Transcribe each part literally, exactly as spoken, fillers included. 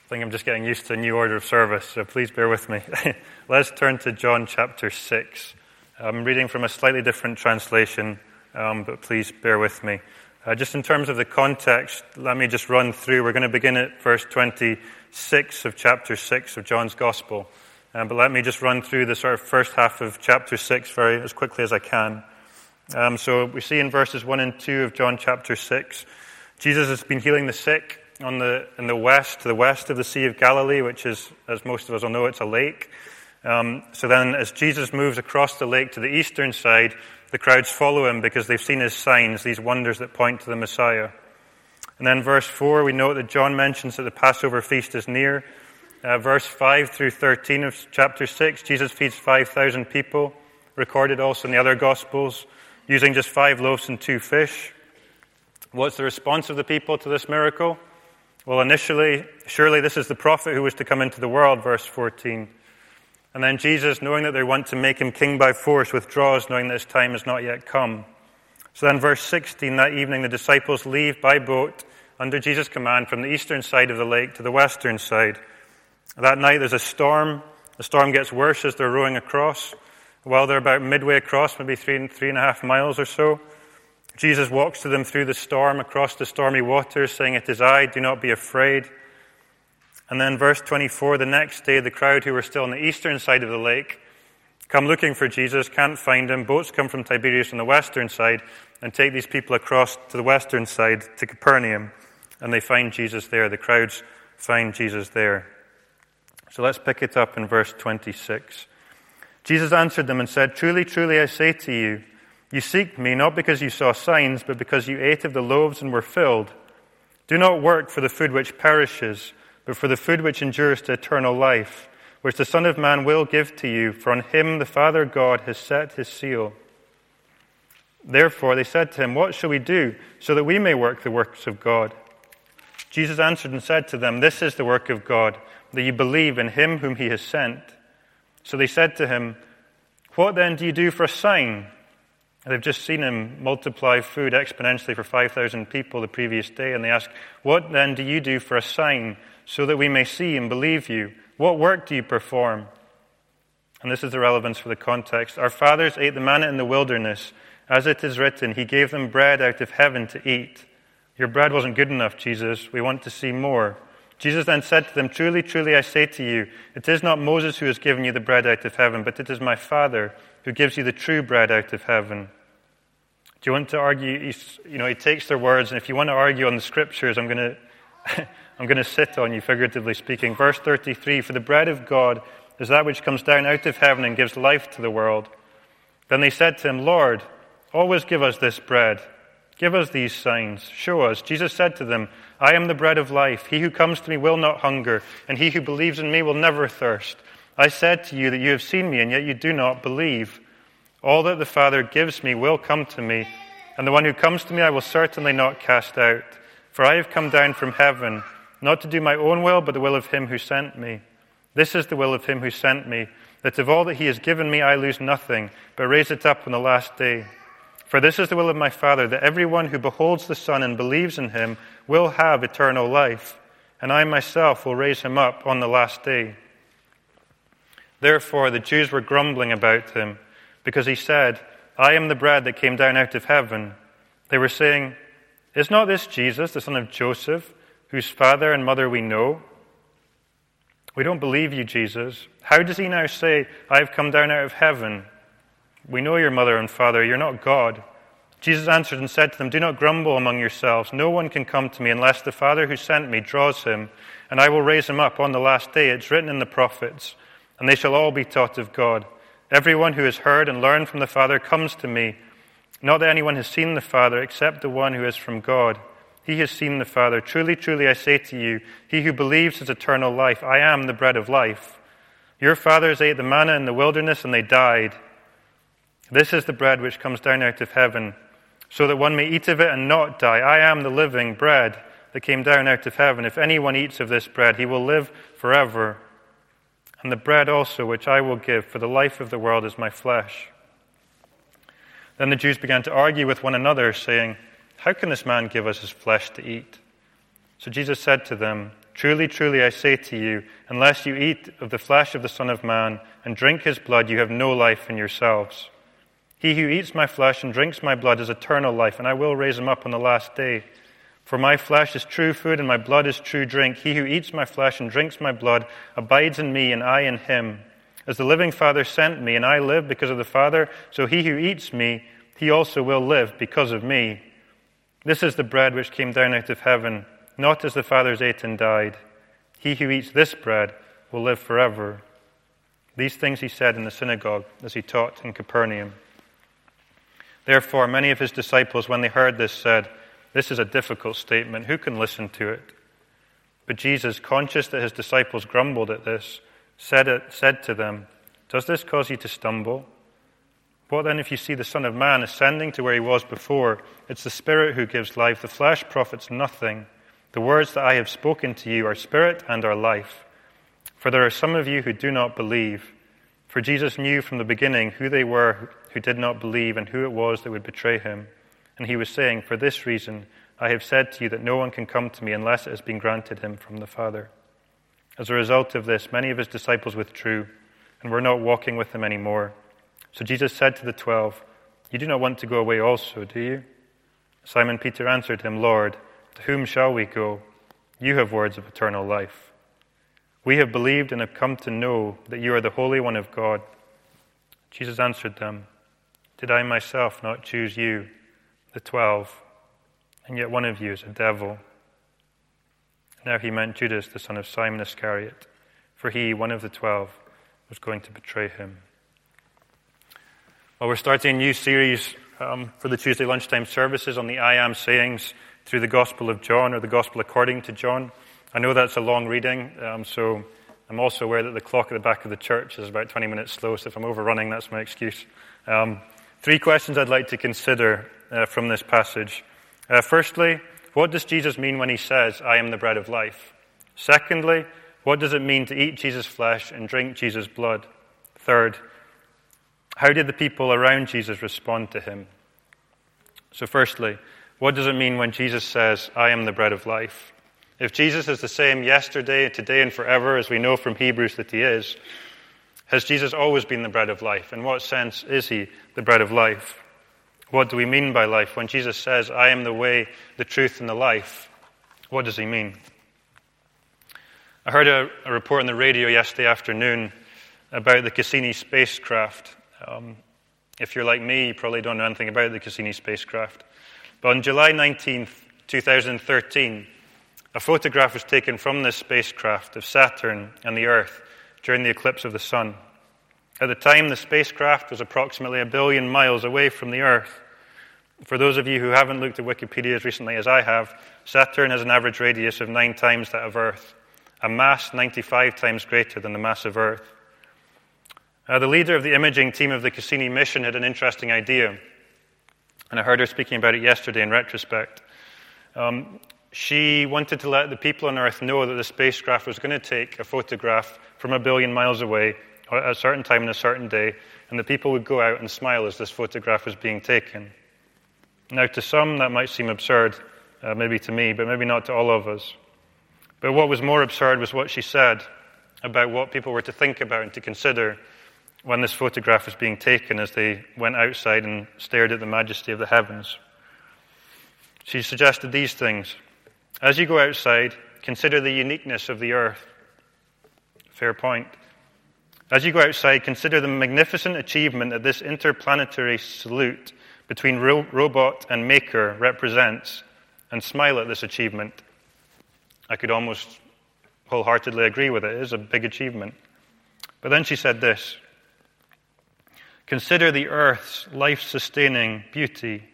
I think I'm just getting used to a new order of service, so please bear with me. Let's turn to John chapter six. I'm reading from a slightly different translation, um, but please bear with me. Uh, just in terms of the context, let me just run through. We're going to begin at verse twenty-six of chapter six of John's Gospel. Uh, but let me just run through the sort of first half of chapter six very as quickly as I can. Um, so we see in verses one and two of John chapter six, Jesus has been healing the sick on the in the west, to the west of the Sea of Galilee, which is, as most of us will know, it's a lake. Um, so then as Jesus moves across the lake to the eastern side, the crowds follow him because they've seen his signs, these wonders that point to the Messiah. And then verse four, we note that John mentions that the Passover feast is near. Uh, verse five through thirteen of chapter six, Jesus feeds five thousand people, recorded also in the other Gospels, using just five loaves and two fish. What's the response of the people to this miracle? Well, initially, surely this is the prophet who was to come into the world, verse fourteen. And then Jesus, knowing that they want to make him king by force, withdraws, knowing that his time has not yet come. So then verse sixteen, that evening the disciples leave by boat under Jesus' command from the eastern side of the lake to the western side. That night there's a storm. The storm gets worse as they're rowing across. While they're about midway across, maybe three, three and a half miles or so, Jesus walks to them through the storm, across the stormy waters, saying, "It is I, do not be afraid." And then verse twenty-four, the next day, the crowd who were still on the eastern side of the lake come looking for Jesus, can't find him. Boats come from Tiberias on the western side and take these people across to the western side, to Capernaum, and they find Jesus there. The crowds find Jesus there. So let's pick it up in verse twenty-six. Jesus answered them and said, "Truly, truly, I say to you, you seek me not because you saw signs, but because you ate of the loaves and were filled. Do not work for the food which perishes, but for the food which endures to eternal life, which the Son of Man will give to you, for on him the Father God has set his seal." Therefore they said to him, "What shall we do, so that we may work the works of God?" Jesus answered and said to them, "This is the work of God, that you believe in him whom he has sent." So they said to him, "What then do you do for a sign?" They've just seen him multiply food exponentially for five thousand people the previous day, and they ask, "What then do you do for a sign, so that we may see and believe you? What work do you perform?" And this is the relevance for the context. "Our fathers ate the manna in the wilderness. As it is written, he gave them bread out of heaven to eat." Your bread wasn't good enough, Jesus. We want to see more. Jesus then said to them, "Truly, truly, I say to you, it is not Moses who has given you the bread out of heaven, but it is my Father who gives you the true bread out of heaven." Do you want to argue? He's, you know, he takes their words, and if you want to argue on the scriptures, I'm going to, I'm going to sit on you, figuratively speaking. Verse thirty-three, "For the bread of God is that which comes down out of heaven and gives life to the world." Then they said to him, "Lord, always give us this bread. Give us these signs. Show us." Jesus said to them, "I am the bread of life. He who comes to me will not hunger, and he who believes in me will never thirst. I said to you that you have seen me, and yet you do not believe. All that the Father gives me will come to me, and the one who comes to me I will certainly not cast out. For I have come down from heaven, not to do my own will, but the will of him who sent me. This is the will of him who sent me, that of all that he has given me I lose nothing, but raise it up on the last day. For this is the will of my Father, that everyone who beholds the Son and believes in him will have eternal life, and I myself will raise him up on the last day." Therefore the Jews were grumbling about him, because he said, "I am the bread that came down out of heaven." They were saying, "Is not this Jesus, the son of Joseph, whose father and mother we know? We don't believe you, Jesus. How does he now say, 'I have come down out of heaven'? We know your mother and father. You're not God." Jesus answered and said to them, "Do not grumble among yourselves. No one can come to me unless the Father who sent me draws him, and I will raise him up on the last day. It's written in the prophets, and they shall all be taught of God. Everyone who has heard and learned from the Father comes to me. Not that anyone has seen the Father except the one who is from God. He has seen the Father. Truly, truly, I say to you, he who believes has eternal life. I am the bread of life. Your fathers ate the manna in the wilderness, and they died. This is the bread which comes down out of heaven, so that one may eat of it and not die. I am the living bread that came down out of heaven. If anyone eats of this bread, he will live forever. And the bread also which I will give for the life of the world is my flesh." Then the Jews began to argue with one another, saying, "How can this man give us his flesh to eat?" So Jesus said to them, Truly, truly, I say to you, unless you eat of the flesh of the Son of Man and drink his blood, you have no life in yourselves. He who eats my flesh and drinks my blood has eternal life, and I will raise him up on the last day. For my flesh is true food, and my blood is true drink. He who eats my flesh and drinks my blood abides in me, and I in him. As the living Father sent me, and I live because of the Father, so he who eats me, he also will live because of me. This is the bread which came down out of heaven, not as the fathers ate and died. He who eats this bread will live forever. These things he said in the synagogue as he taught in Capernaum. Therefore, many of his disciples, when they heard this, said, "This is a difficult statement. Who can listen to it?" But Jesus, conscious that his disciples grumbled at this, said, it, said to them, "Does this cause you to stumble? What then if you see the Son of Man ascending to where he was before? It's the Spirit who gives life. The flesh profits nothing. The words that I have spoken to you are spirit and are life. For there are some of you who do not believe." For Jesus knew from the beginning who they were who did not believe and who it was that would betray him. And he was saying, "For this reason I have said to you that no one can come to me unless it has been granted him from the Father." As a result of this, many of his disciples withdrew and were not walking with him anymore. So Jesus said to the twelve, "You do not want to go away also, do you?" Simon Peter answered him, "Lord, to whom shall we go? You have words of eternal life. We have believed and have come to know that you are the Holy One of God." Jesus answered them, "Did I myself not choose you, the twelve, and yet one of you is a devil?" Now he meant Judas, the son of Simon Iscariot, for he, one of the twelve, was going to betray him. Well, we're starting a new series um, for the Tuesday lunchtime services on the I Am sayings through the Gospel of John, or the Gospel according to John. I know that's a long reading, um, so I'm also aware that the clock at the back of the church is about twenty minutes slow, so if I'm overrunning, that's my excuse. Um, three questions I'd like to consider uh, from this passage. Uh, firstly, what does Jesus mean when he says, "I am the bread of life"? Secondly, what does it mean to eat Jesus' flesh and drink Jesus' blood? Third, how did the people around Jesus respond to him? So firstly, what does it mean when Jesus says, "I am the bread of life"? If Jesus is the same yesterday, today, and forever, as we know from Hebrews that he is, has Jesus always been the bread of life? In what sense is he the bread of life? What do we mean by life? When Jesus says, "I am the way, the truth, and the life," what does he mean? I heard a, a report on the radio yesterday afternoon about the Cassini spacecraft. Um, if you're like me, you probably don't know anything about the Cassini spacecraft. But on July nineteenth, twenty thirteen, a photograph was taken from this spacecraft of Saturn and the Earth during the eclipse of the sun. At the time, the spacecraft was approximately a billion miles away from the Earth. For those of you who haven't looked at Wikipedia as recently as I have, Saturn has an average radius of nine times that of Earth, a mass ninety-five times greater than the mass of Earth. Uh, the leader of the imaging team of the Cassini mission had an interesting idea, and I heard her speaking about it yesterday in retrospect. Um, she wanted to let the people on Earth know that the spacecraft was going to take a photograph from a billion miles away at a certain time and a certain day, and the people would go out and smile as this photograph was being taken. Now, to some, that might seem absurd, uh, maybe to me, but maybe not to all of us. But what was more absurd was what she said about what people were to think about and to consider when this photograph was being taken as they went outside and stared at the majesty of the heavens. She suggested these things. As you go outside, consider the uniqueness of the Earth. Fair point. As you go outside, consider the magnificent achievement that this interplanetary salute between ro- robot and maker represents, and smile at this achievement. I could almost wholeheartedly agree with it. It is a big achievement. But then she said this: consider the Earth's life-sustaining beauty.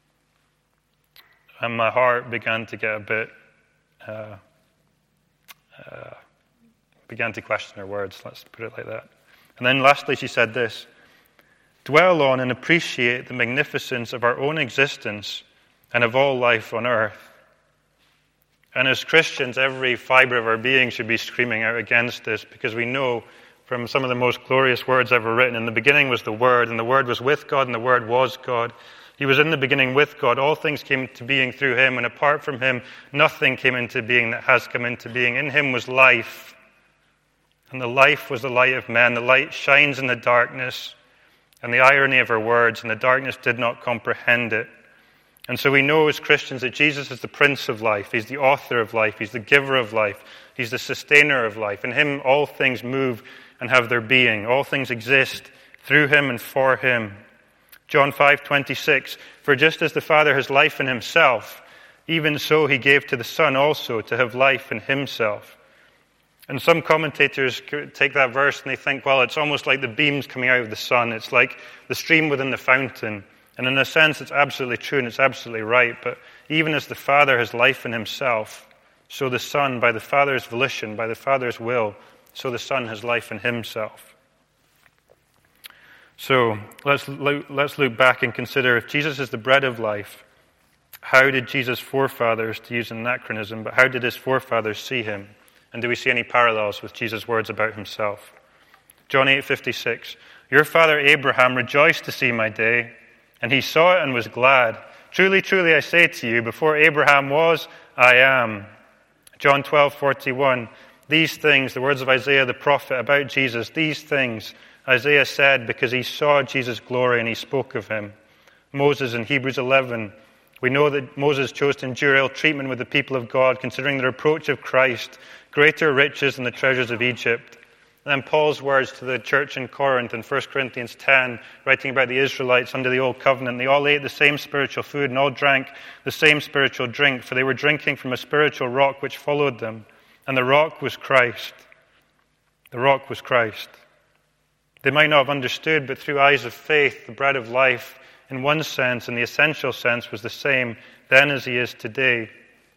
And my heart began to get a bit, uh, uh, began to question her words, let's put it like that. And then lastly she said this: dwell on and appreciate the magnificence of our own existence and of all life on earth. And as Christians, every fiber of our being should be screaming out against this, because we know from some of the most glorious words ever written, in the beginning was the Word, and the Word was with God, and the Word was God. He was in the beginning with God. All things came into being through him, and apart from him, nothing came into being that has come into being. In him was life, and the life was the light of men. The light shines in the darkness, and the irony of our words, and the darkness did not comprehend it. And so we know as Christians that Jesus is the Prince of life. He's the author of life. He's the giver of life. He's the sustainer of life. In him all things move and have their being. All things exist through him and for him. John five twenty-six, for just as the Father has life in himself, even so he gave to the Son also to have life in himself. And some commentators take that verse and they think, well, it's almost like the beams coming out of the sun. It's like the stream within the fountain. And in a sense, it's absolutely true and it's absolutely right. But even as the Father has life in himself, so the Son, by the Father's volition, by the Father's will, so the Son has life in himself. So let's look, let's look back and consider, if Jesus is the bread of life, how did Jesus' forefathers, to use an anachronism, but how did his forefathers see him? And do we see any parallels with Jesus' words about himself? John eight fifty-six, your father Abraham rejoiced to see my day, and he saw it and was glad. Truly, truly, I say to you, before Abraham was, I am. John twelve forty-one, these things, the words of Isaiah the prophet about Jesus, these things Isaiah said because he saw Jesus' glory and he spoke of him. Moses in Hebrews eleven, we know that Moses chose to endure ill treatment with the people of God, considering the reproach of Christ, greater riches than the treasures of Egypt. And then Paul's words to the church in Corinth in First Corinthians ten, writing about the Israelites under the Old Covenant. They all ate the same spiritual food and all drank the same spiritual drink, for they were drinking from a spiritual rock which followed them. And the rock was Christ. The rock was Christ. They might not have understood, but through eyes of faith, the bread of life, in one sense, in the essential sense, was the same then as he is today.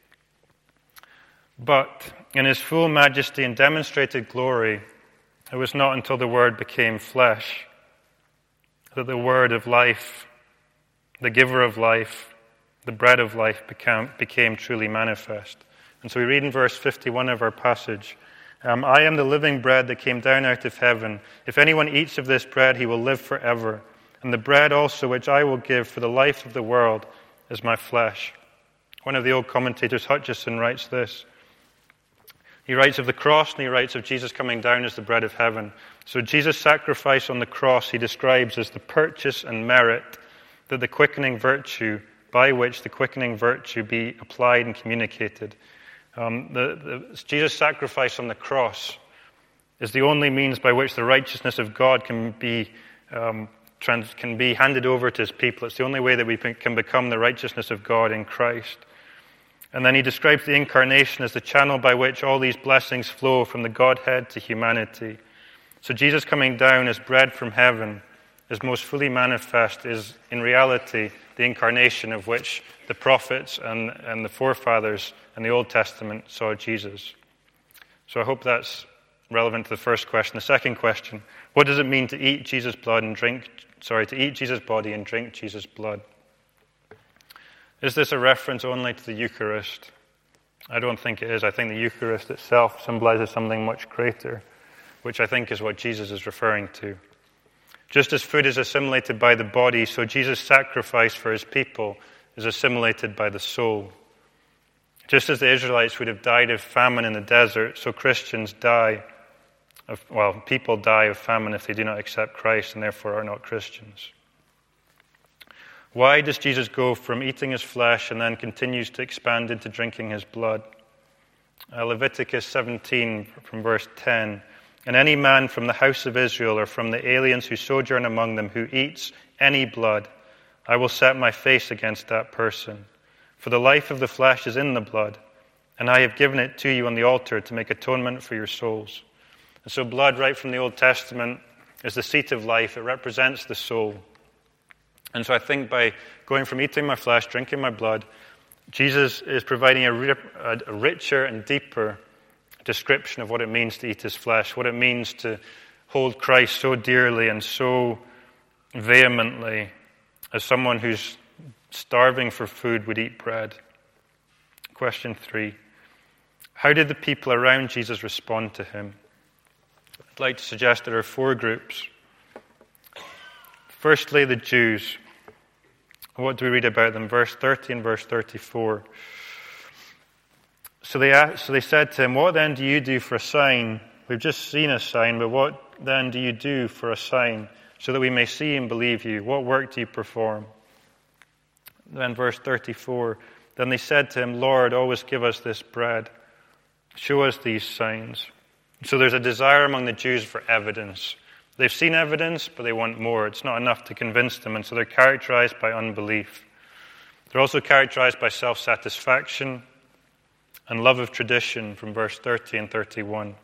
But in his full majesty and demonstrated glory, it was not until the Word became flesh that the Word of life, the giver of life, the bread of life became, became truly manifest. And so we read in verse fifty-one of our passage, Um, I am the living bread that came down out of heaven. If anyone eats of this bread, he will live forever. And the bread also which I will give for the life of the world is my flesh. One of the old commentators, Hutcheson, writes this. He writes of the cross and he writes of Jesus coming down as the bread of heaven. So Jesus' sacrifice on the cross he describes as the purchase and merit that the quickening virtue, by which the quickening virtue be applied and communicated. Um, the, the, Jesus' sacrifice on the cross is the only means by which the righteousness of God can be um, trans, can be handed over to his people. It's the only way that we can become the righteousness of God in Christ. And then he describes the incarnation as the channel by which all these blessings flow from the Godhead to humanity. So Jesus coming down as bread from heaven is most fully manifest, is in reality the incarnation of which the prophets and, and the forefathers in the Old Testament saw Jesus. So I hope that's relevant to the first question. The second question, what does it mean to eat Jesus' blood and drink, sorry, to eat Jesus' body and drink Jesus' blood? Is this a reference only to the Eucharist? I don't think it is. I think the Eucharist itself symbolizes something much greater, which I think is what Jesus is referring to. Just as food is assimilated by the body, so Jesus' sacrifice for his people is assimilated by the soul. Just as the Israelites would have died of famine in the desert, so Christians die of, well, people die of famine if they do not accept Christ and therefore are not Christians. Why does Jesus go from eating his flesh and then continues to expand into drinking his blood? Uh, Leviticus seventeen from verse ten. And any man from the house of Israel or from the aliens who sojourn among them who eats any blood, I will set my face against that person. For the life of the flesh is in the blood, and I have given it to you on the altar to make atonement for your souls. And so blood, right from the Old Testament, is the seat of life. It represents the soul. And so I think by going from eating my flesh, drinking my blood, Jesus is providing a, a richer and deeper description of what it means to eat his flesh, what it means to hold Christ so dearly and so vehemently as someone who's starving for food would eat bread. Question three. How did the people around Jesus respond to him? I'd like to suggest there are four groups. Firstly, the Jews. What do we read about them? Verse thirty and verse thirty-four. So they, asked, so they said to him, "What then do you do for a sign? We've just seen a sign, but what then do you do for a sign, so that we may see and believe you? What work do you perform?" Then verse thirty-four, "Then they said to him, 'Lord, always give us this bread. Show us these signs.'" So there's a desire among the Jews for evidence. They've seen evidence, but they want more. It's not enough to convince them, and so they're characterized by unbelief. They're also characterized by self-satisfaction and love of tradition from verse thirty and thirty-one.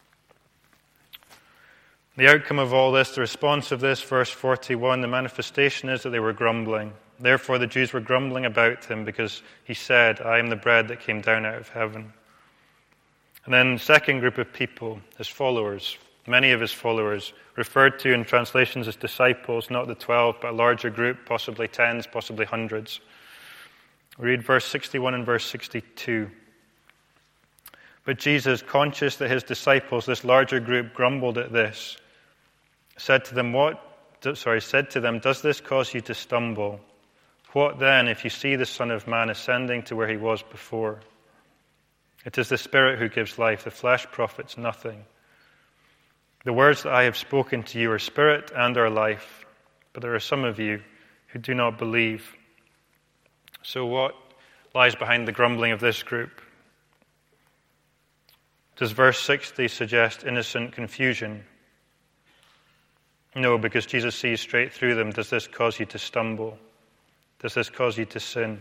The outcome of all this, the response of this, verse forty-one, the manifestation is that they were grumbling. Therefore the Jews were grumbling about him because he said, "I am the bread that came down out of heaven." And then the second group of people, his followers, many of his followers, referred to in translations as disciples, not the twelve, but a larger group, possibly tens, possibly hundreds. We read verse sixty-one and verse sixty-two. But Jesus, conscious that his disciples, this larger group, grumbled at this, said to them, "What? Sorry, said to them, 'Does this cause you to stumble? What then if you see the Son of Man ascending to where he was before? It is the Spirit who gives life. The flesh profits nothing. The words that I have spoken to you are spirit and are life, but there are some of you who do not believe." So what lies behind the grumbling of this group? Does verse sixty suggest innocent confusion? No, because Jesus sees straight through them. Does this cause you to stumble? Does this cause you to sin?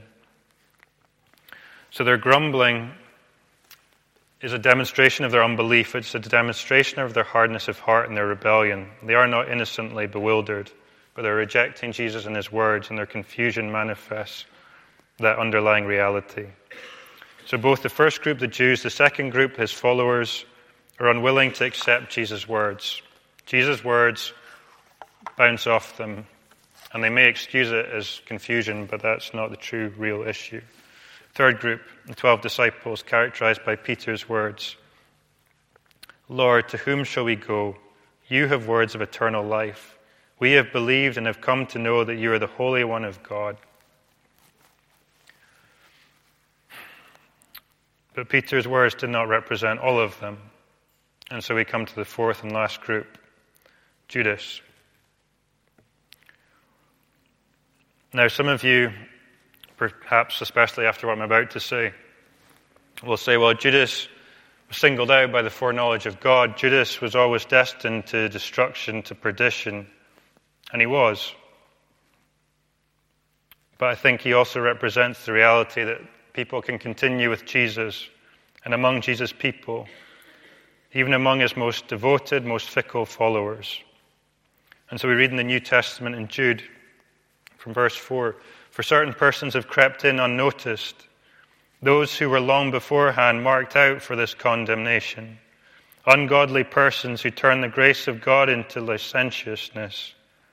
So their grumbling is a demonstration of their unbelief. It's a demonstration of their hardness of heart and their rebellion. They are not innocently bewildered, but they're rejecting Jesus and his words, and their confusion manifests that underlying reality. So both the first group, the Jews, the second group, his followers, are unwilling to accept Jesus' words. Jesus' words bounce off them, and they may excuse it as confusion, but that's not the true, real issue. Third group, the twelve disciples, characterized by Peter's words. "Lord, to whom shall we go? You have words of eternal life. We have believed and have come to know that you are the Holy One of God." But Peter's words did not represent all of them. And so we come to the fourth and last group, Judas. Now, some of you, perhaps especially after what I'm about to say, will say, well, Judas was singled out by the foreknowledge of God. Judas was always destined to destruction, to perdition, and he was. But I think he also represents the reality that people can continue with Jesus, and among Jesus' people, even among his most devoted, most fickle followers. And so we read in the New Testament in Jude, from verse four, "For certain persons have crept in unnoticed, those who were long beforehand marked out for this condemnation, ungodly persons who turn the grace of God into licentiousness,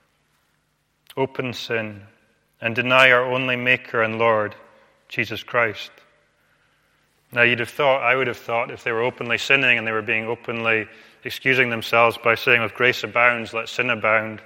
open sin, and deny our only Maker and Lord, Jesus Christ." Now you'd have thought, I would have thought, if they were openly sinning and they were being openly excusing themselves by saying, "If grace abounds, let sin abound."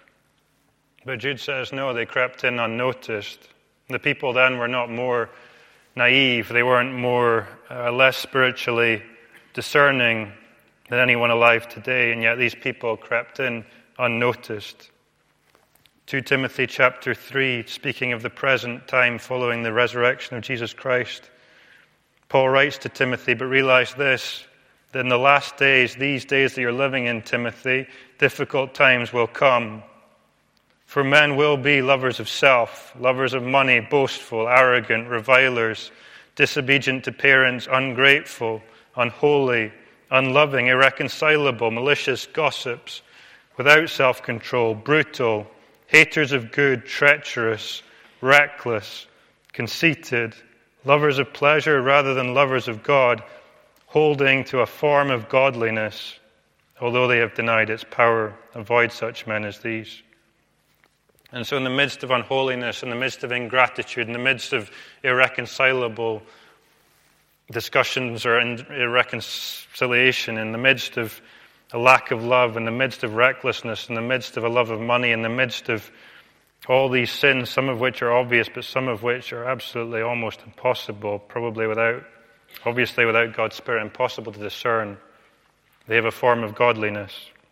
But Jude says, no, they crept in unnoticed. The people then were not more naive. They weren't more, uh, less spiritually discerning than anyone alive today, and yet these people crept in unnoticed. Second Timothy chapter three, speaking of the present time following the resurrection of Jesus Christ, Paul writes to Timothy, "But realize this, that in the last days, these days that you're living in, Timothy, difficult times will come. For men will be lovers of self, lovers of money, boastful, arrogant, revilers, disobedient to parents, ungrateful, unholy, unloving, irreconcilable, malicious gossips, without self-control, brutal, haters of good, treacherous, reckless, conceited, lovers of pleasure rather than lovers of God, holding to a form of godliness, although they have denied its power. Avoid such men as these." And so in the midst of unholiness, in the midst of ingratitude, in the midst of irreconcilable discussions or irreconciliation, in the midst of a lack of love, in the midst of recklessness, in the midst of a love of money, in the midst of all these sins, some of which are obvious, but some of which are absolutely almost impossible, probably without, obviously without God's Spirit, impossible to discern. They have a form of godliness.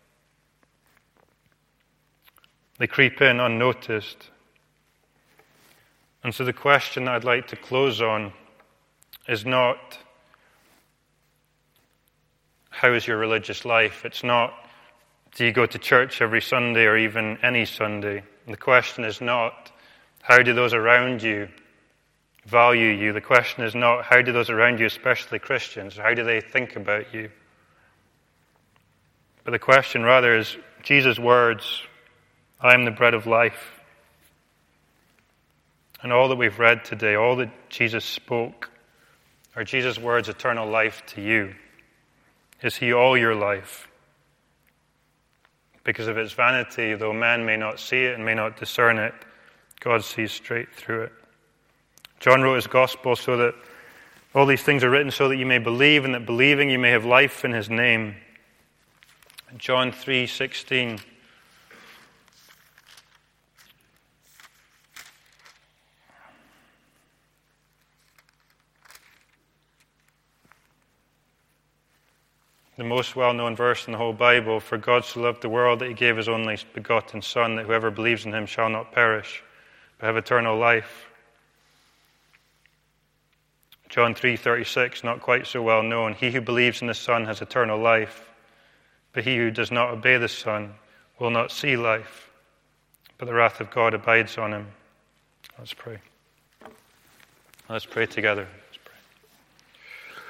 They creep in unnoticed. And so the question that I'd like to close on is not, how is your religious life? It's not, do you go to church every Sunday or even any Sunday? And the question is not, how do those around you value you? The question is not, how do those around you, especially Christians, how do they think about you? But the question rather is, Jesus' words, I am the bread of life. And all that we've read today, all that Jesus spoke, are Jesus' words eternal life to you. Is he all your life? Because of its vanity, though man may not see it and may not discern it, God sees straight through it. John wrote his gospel so that all these things are written so that you may believe, and that believing you may have life in his name. John three sixteen. The most well-known verse in the whole Bible, for God so loved the world that he gave his only begotten Son, that whoever believes in him shall not perish, but have eternal life. John three thirty-six, not quite so well known, he who believes in the Son has eternal life, but he who does not obey the Son will not see life, but the wrath of God abides on him. Let's pray. Let's pray together.